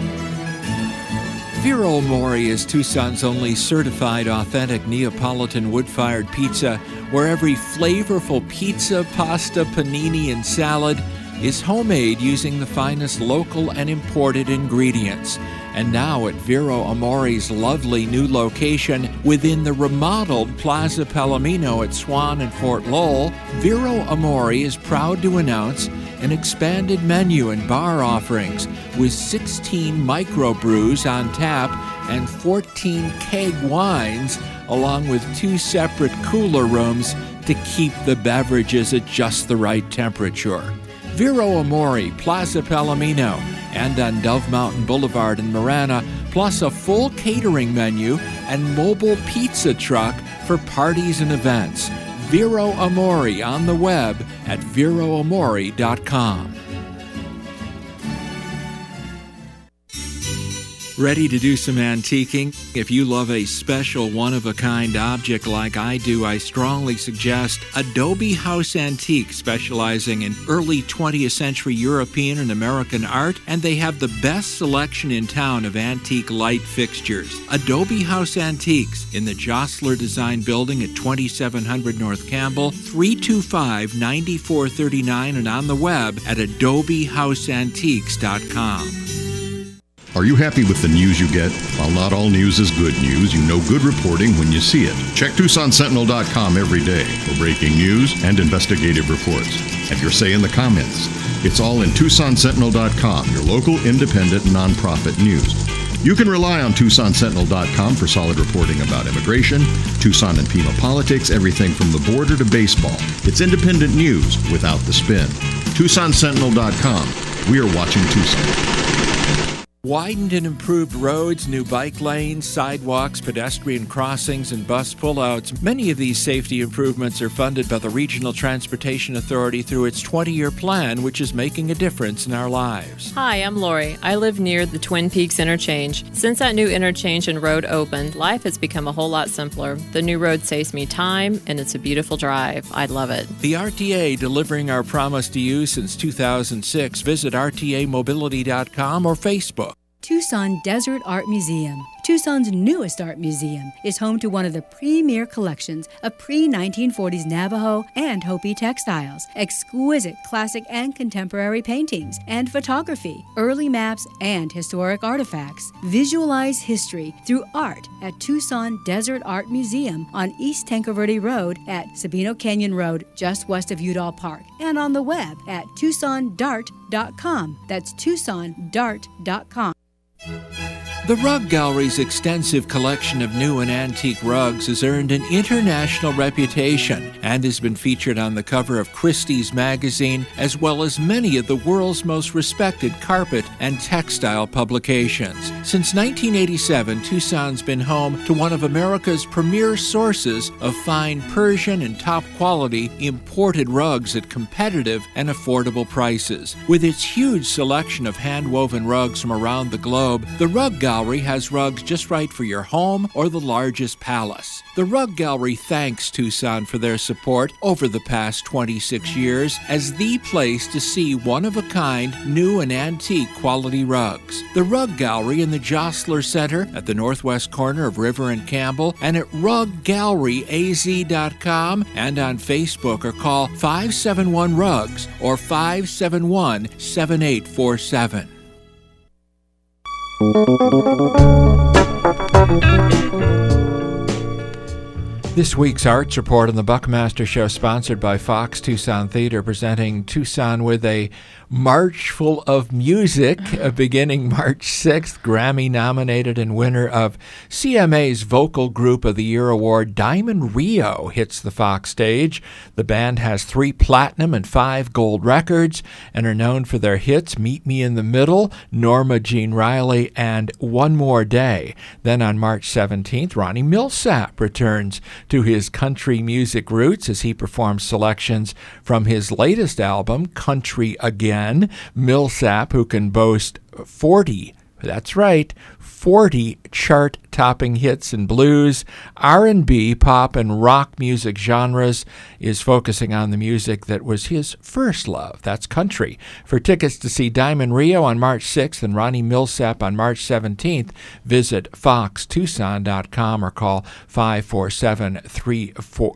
Vero Amore is Tucson's only certified authentic Neapolitan wood-fired pizza, where every flavorful pizza, pasta, panini, and salad is homemade using the finest local and imported ingredients. And now at Vero Amore's lovely new location within the remodeled Plaza Palomino at Swan and Fort Lowell, Vero Amore is proud to announce an expanded menu and bar offerings with sixteen microbrews on tap and fourteen keg wines, along with two separate cooler rooms to keep the beverages at just the right temperature. Vero Amore, Plaza Palomino, and on Dove Mountain Boulevard in Marana, plus a full catering menu and mobile pizza truck for parties and events. Vero Amore on the web at vero amore dot com. Ready to do some antiquing? If you love a special one-of-a-kind object like I do, I strongly suggest Adobe House Antique, specializing in early twentieth century European and American art, and they have the best selection in town of antique light fixtures. Adobe House Antiques in the Jostler Design Building at twenty-seven hundred North Campbell, three two five, nine four three nine, and on the web at adobe house antiques dot com. Are you happy with the news you get? While not all news is good news, you know good reporting when you see it. Check Tucson Sentinel dot com every day for breaking news and investigative reports. Have your say in the comments. It's all in Tucson Sentinel dot com, your local independent nonprofit news. You can rely on Tucson Sentinel dot com for solid reporting about immigration, Tucson and Pima politics, everything from the border to baseball. It's independent news without the spin. Tucson Sentinel dot com. We are watching Tucson. Widened and improved roads, new bike lanes, sidewalks, pedestrian crossings, and bus pullouts. Many of these safety improvements are funded by the Regional Transportation Authority through its twenty-year plan, which is making a difference in our lives. Hi, I'm Lori. I live near the Twin Peaks interchange. Since that new interchange and road opened, life has become a whole lot simpler. The new road saves me time, and it's a beautiful drive. I love it. The R T A, delivering our promise to you since two thousand six. Visit R T A mobility dot com or Facebook. Tucson Desert Art Museum. Tucson's newest art museum is home to one of the premier collections of pre nineteen forties Navajo and Hopi textiles, exquisite classic and contemporary paintings and photography, early maps, and historic artifacts. Visualize history through art at Tucson Desert Art Museum on East Tanque Verde Road at Sabino Canyon Road, just west of Udall Park, and on the web at tucson dart dot com. That's tucson dart dot com. The Rug Gallery's extensive collection of new and antique rugs has earned an international reputation and has been featured on the cover of Christie's magazine, as well as many of the world's most respected carpet and textile publications. Since nineteen eighty-seven, Tucson's been home to one of America's premier sources of fine Persian and top-quality imported rugs at competitive and affordable prices. With its huge selection of hand-woven rugs from around the globe, the Rug Gallery has rugs just right for your home or the largest palace. The Rug Gallery thanks Tucson for their support over the past twenty-six years as the place to see one-of-a-kind, new and antique quality rugs. The Rug Gallery in the Jostler Center at the northwest corner of River and Campbell, and at rug gallery a z dot com, and on Facebook, or call five seven one rugs or five seven one, seven eight four seven. This week's Arts Report on the Buckmaster Show, sponsored by Fox Tucson Theater, presenting Tucson with a March full of music, uh, beginning March sixth. Grammy-nominated and winner of C M A's Vocal Group of the Year award, Diamond Rio, hits the Fox stage. The band has three platinum and five gold records and are known for their hits Meet Me in the Middle, Norma Jean Riley, and One More Day. Then on March seventeenth, Ronnie Milsap returns to his country music roots as he performs selections from his latest album, Country Again. Milsap, who can boast forty, that's right, forty chart-topping hits in blues, R and B, pop, and rock music genres, is focusing on the music that was his first love. That's country. For tickets to see Diamond Rio on March sixth and Ronnie Milsap on March seventeenth, visit fox tucson dot com or call five four seven, three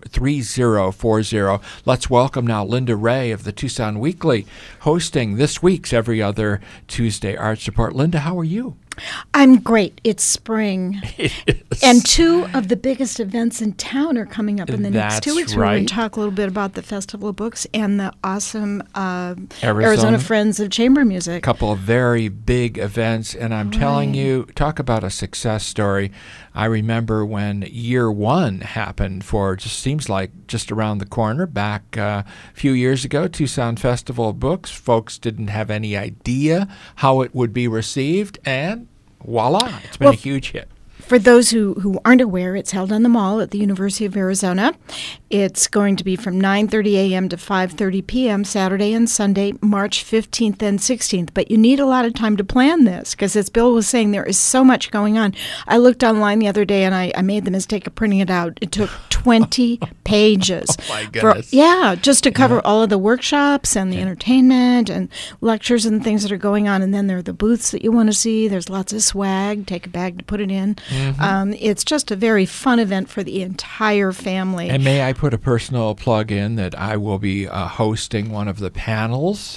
zero four zero. Let's welcome now Linda Ray of the Tucson Weekly, hosting this week's Every Other Tuesday Arts Report. Linda, how are you? I'm great. It's spring. It is. And two of the biggest events in town are coming up in the That's next two weeks. Right. We're going to talk a little bit about the Festival of Books and the awesome uh, Arizona. Arizona Friends of Chamber Music. A couple of very big events, and I'm Right. telling you, talk about a success story. I remember when year one happened for, just seems like just around the corner, back uh, a few years ago, Tucson Festival of Books. Folks didn't have any idea how it would be received, and voila, it's been Well, a huge hit. For those who, who aren't aware, it's held on the Mall at the University of Arizona. It's going to be from nine thirty a.m. to five thirty p.m. Saturday and Sunday, March fifteenth and sixteenth. But you need a lot of time to plan this because, as Bill was saying, there is so much going on. I looked online the other day and I, I made the mistake of printing it out. It took twenty pages. Oh, my for- goodness. yeah, just to cover Yeah. all of the workshops and the Yeah. entertainment and lectures and things that are going on. And then there are the booths that you want to see. There's lots of swag. Take a bag to put it in. Mhm. Um, it's just a very fun event for the entire family. And may I put a personal plug in that I will be uh, hosting one of the panels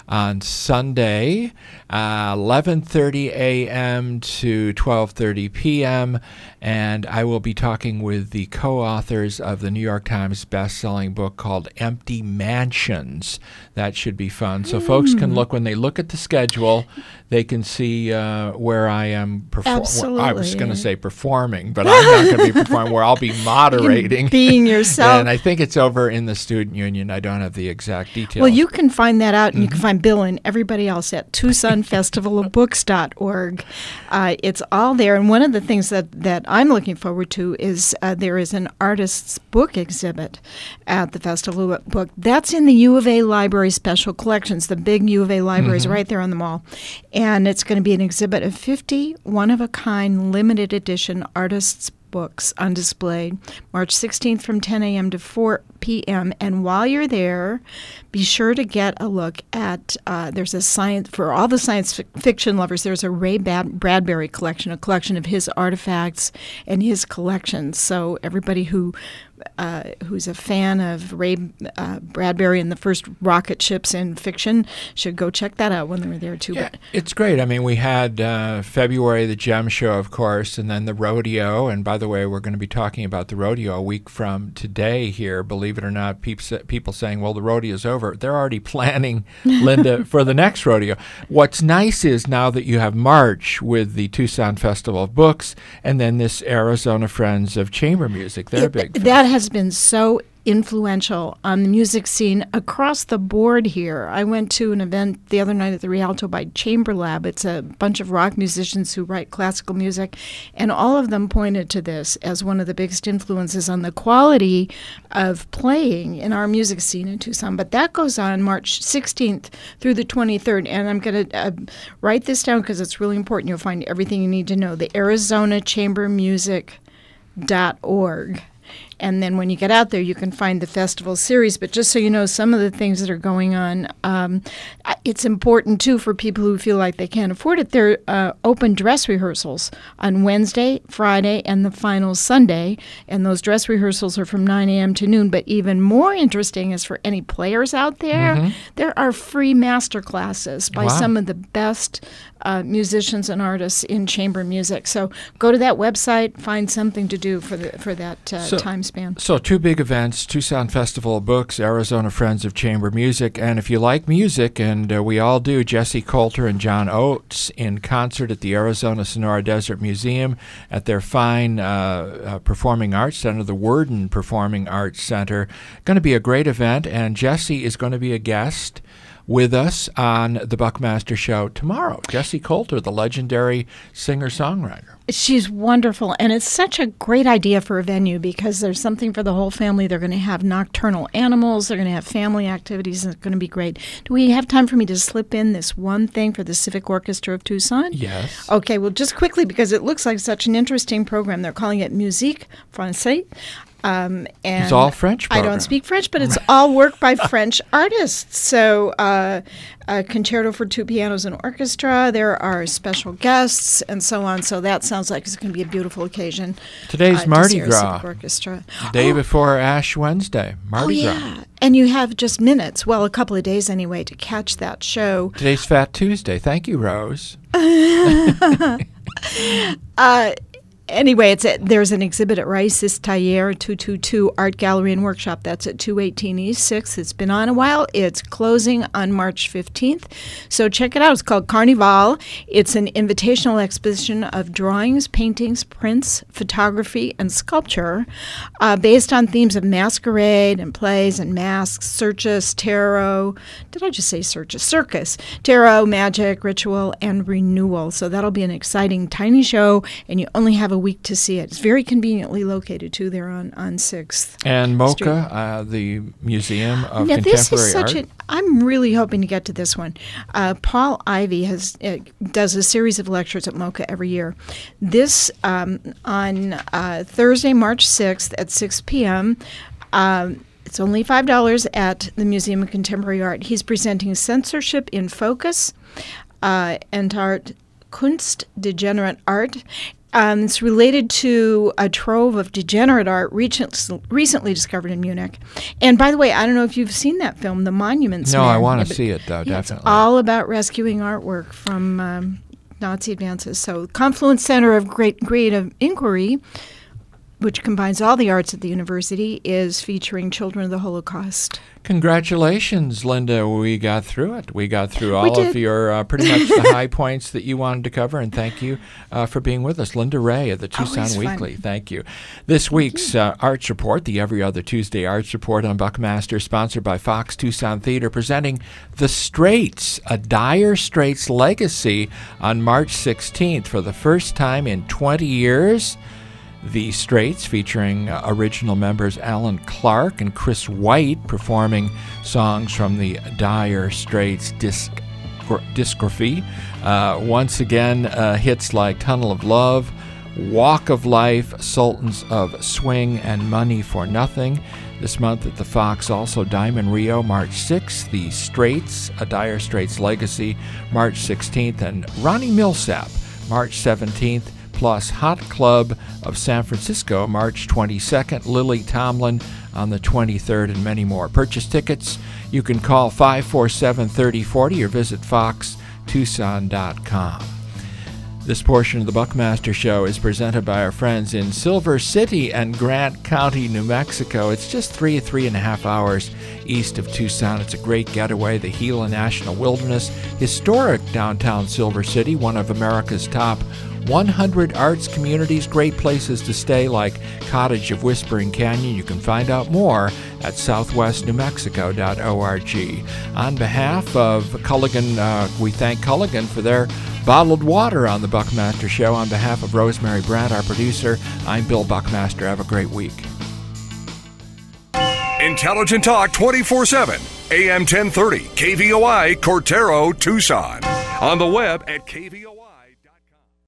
on Sunday, uh, eleven thirty a.m. to twelve thirty p.m., and I will be talking with the co-authors of the New York Times best-selling book called Empty Mansions. That should be fun. So mm. folks can look, when they look at the schedule, they can see uh, where I am performing. I was going to say performing, but I'm not going to be performing, where I'll be moderating. Being yourself. And I think it's over in the Student Union. I don't have the exact details. Well, you can find that out, and mm-hmm. you can find Bill and everybody else at Tucson Festival of Books dot org. Uh, it's all there. And one of the things that, that I'm looking forward to is uh, there is an artist's book exhibit at the Festival of Book. That's in the U of A Library Special Collections, the big U of A library is mm-hmm. right there on the mall. And it's going to be an exhibit of fifty one-of-a-kind limited edition artists' books on display March sixteenth from ten a.m. to four p.m. And while you're there, be sure to get a look at, uh, there's a science, for all the science f- fiction lovers, there's a Ray Bad- Bradbury collection, a collection of his artifacts and his collections. So everybody who Uh, who's a fan of Ray uh, Bradbury and the first rocket ships in fiction should go check that out when they were there too. Yeah, but it's great. I mean, we had uh, February, the Gem Show, of course, and then the rodeo. And by the way, we're going to be talking about the rodeo a week from today here. Believe it or not, people, people saying, well, the rodeo's over. They're already planning, Linda, for the next rodeo. What's nice is now that you have March with the Tucson Festival of Books and then this Arizona Friends of Chamber Music. They're it, big. That has been so influential on the music scene across the board here. I went to an event the other night at the Rialto by Chamber Lab. It's a bunch of rock musicians who write classical music, and all of them pointed to this as one of the biggest influences on the quality of playing in our music scene in Tucson. But that goes on March sixteenth through the twenty-third, and I'm going to uh, write this down because it's really important. You'll find everything you need to know. The Arizona Chamber Music dot org. And then when you get out there, you can find the festival series. But just so you know, some of the things that are going on, um, it's important, too, for people who feel like they can't afford it. There are uh, open dress rehearsals on Wednesday, Friday, and the final Sunday. And those dress rehearsals are from nine a.m. to noon. But even more interesting is for any players out there, mm-hmm. there are free master classes by wow. some of the best uh, musicians and artists in chamber music. So go to that website, find something to do for, the, for that uh, so, time span. So two big events, Tucson Festival of Books, Arizona Friends of Chamber Music. And if you like music, and uh, we all do, Jesse Coulter and John Oates in concert at the Arizona Sonora Desert Museum at their fine uh, uh, Performing Arts Center, the Worden Performing Arts Center. Going to be a great event, and Jesse is going to be a guest with us on the Buckmaster Show tomorrow. Jesse Coulter, the legendary singer-songwriter. She's wonderful, and it's such a great idea for a venue because there's something for the whole family. They're going to have nocturnal animals. They're going to have family activities, and it's going to be great. Do we have time for me to slip in this one thing for the Civic Orchestra of Tucson? Yes. Okay, well, just quickly, because it looks like such an interesting program. They're calling it Musique Française. Um, and it's all French program. I don't speak French, but it's all work by French artists. So uh, a concerto for two pianos and orchestra. There are special guests and so on. So that sounds like it's going to be a beautiful occasion. Today's uh, Mardi to Gras. Orchestra. The day oh. before Ash Wednesday. Mardi oh, Gras. Yeah. And you have just minutes, well, a couple of days anyway, to catch that show. Today's Fat Tuesday. Thank you, Rose. uh Anyway, it's at, there's an exhibit at Rice's Taller two twenty-two Art Gallery and Workshop. That's at two eighteen East sixth. It's been on a while. It's closing on March fifteenth. So check it out. It's called Carnival. It's an invitational exposition of drawings, paintings, prints, photography, and sculpture uh, based on themes of masquerade and plays and masks, circus, tarot. Did I just say circus? Circus, tarot, magic, ritual, and renewal. So that'll be an exciting, tiny show, and you only have a week to see it. It's very conveniently located, too, there on, on sixth And MoCA, uh, the Museum of now, Contemporary this is such Art. An, I'm really hoping to get to this one. Uh, Paul Ivy has uh, does a series of lectures at MoCA every year. This, um, on uh, Thursday, March sixth at six p.m., um, it's only five dollars at the Museum of Contemporary Art. He's presenting Censorship in Focus, uh, and Art, Kunst, Degenerate Art. Um, it's related to a trove of degenerate art recent, recently discovered in Munich. And by the way, I don't know if you've seen that film, The Monuments No, Man. I want Yeah, to but see it, though, yeah, definitely. It's all about rescuing artwork from um, Nazi advances. So Confluence Center of Great Creative Inquiry, which combines all the arts at the university, is featuring children of the Holocaust. Congratulations, Linda. We got through it. We got through all We of did. your uh, pretty much the high points that you wanted to cover, and thank you uh, for being with us. Linda Ray of the Tucson Always fun. Weekly. Thank you. This week's uh, Arts Report, the Every Other Tuesday Arts Report on Buckmaster, sponsored by Fox Tucson Theater, presenting The Straits, a Dire Straits legacy on March sixteenth. For the first time in twenty years, The Straits, featuring uh, original members Alan Clark and Chris White, performing songs from the Dire Straits disc- discography. Uh, once again, uh, hits like Tunnel of Love, Walk of Life, Sultans of Swing, and Money for Nothing. This month at the Fox, also Diamond Rio, March sixth, The Straits, a Dire Straits legacy, March sixteenth, and Ronnie Millsap, March seventeenth, plus Hot Club of San Francisco, March twenty-second, Lily Tomlin on the twenty-third, and many more. Purchase tickets. You can call five four seven, three oh four oh or visit fox tucson dot com. This portion of the Buckmaster Show is presented by our friends in Silver City and Grant County, New Mexico. It's just three, three and a half hours east of Tucson. It's a great getaway. The Gila National Wilderness, historic downtown Silver City, one of America's top one hundred arts communities, great places to stay like Cottage of Whispering Canyon. You can find out more at southwest new mexico dot org. On behalf of Culligan, uh, we thank Culligan for their bottled water on the Buckmaster Show. On behalf of Rosemary Brandt, our producer, I'm Bill Buckmaster. Have a great week. Intelligent Talk twenty-four seven, A M ten thirty, K V O I, Cortero, Tucson. On the web at K V O I.